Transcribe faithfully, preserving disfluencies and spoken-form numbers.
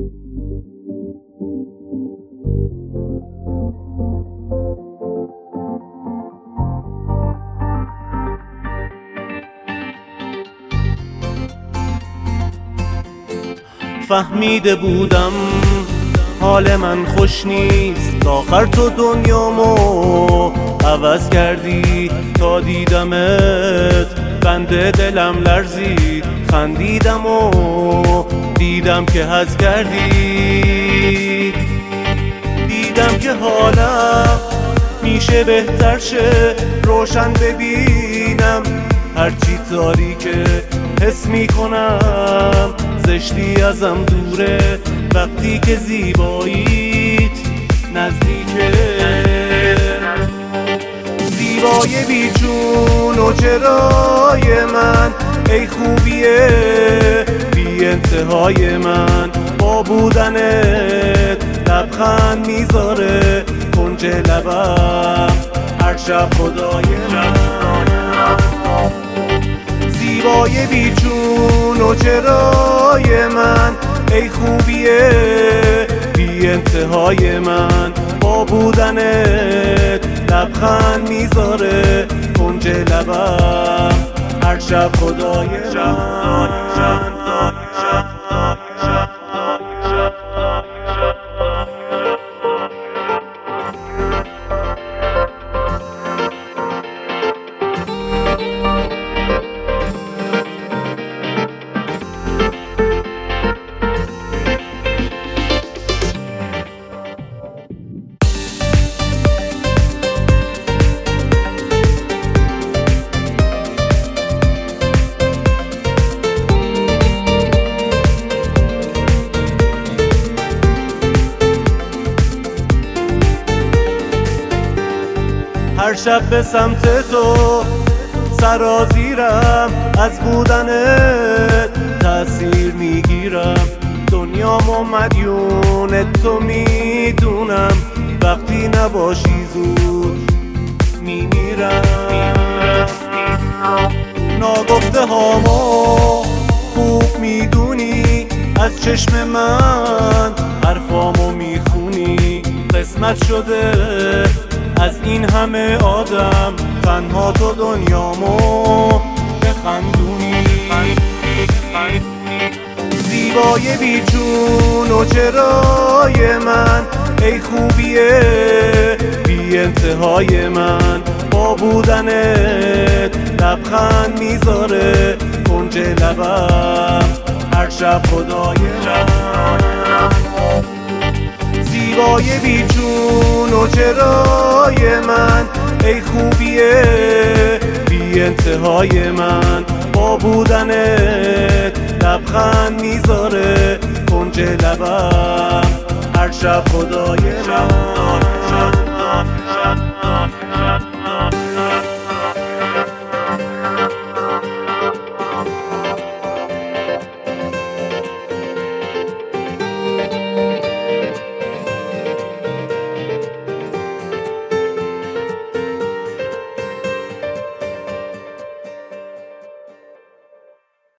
فهمیده بودم حال من خوش نیست، آخر تو دنیامو عوض کردی. تا دیدمت بنده دلم لرزید، خندیدم و دیدم که حظ کردی. دیدم که حالم میشه بهتر شه، روشن ببینم هرچی تاریکه. حس میکنم زشتی ازم دوره، وقتی که زیباییت نزدیکه. زیبای بیچون و چرای من، ای خوبیه بی انتهای من. با بودنت لبخند میذاره کنج لبم هر شب خدای من. زیبای بیچون و چرای من، ای خوبیه بی انتهای من. با بودنت لبخند میذاره کنج لبم هر شب خدای من. هر شب به سمت تو سرازیرم، از بودنت تأثیر میگیرم. دنیامو مدیون تو میدونم، وقتی نباشی زود میمیرم. ناگفته هامو خوب میدونی، از چشم من حرفامو میخونی. قسمت شده از این همه آدم، تنها تو دنیامو بخندونی. زیبای بیچون و چرای من، ای خوبیه بی انتهای من. با بودنت لبخند میذاره کنج لبم هر شب خدای من. زیبای بیچون و چرای من، ای خوبیه بی انتهای من. با بودنت لبخند میذاره کنج لبم هر شب خدای من.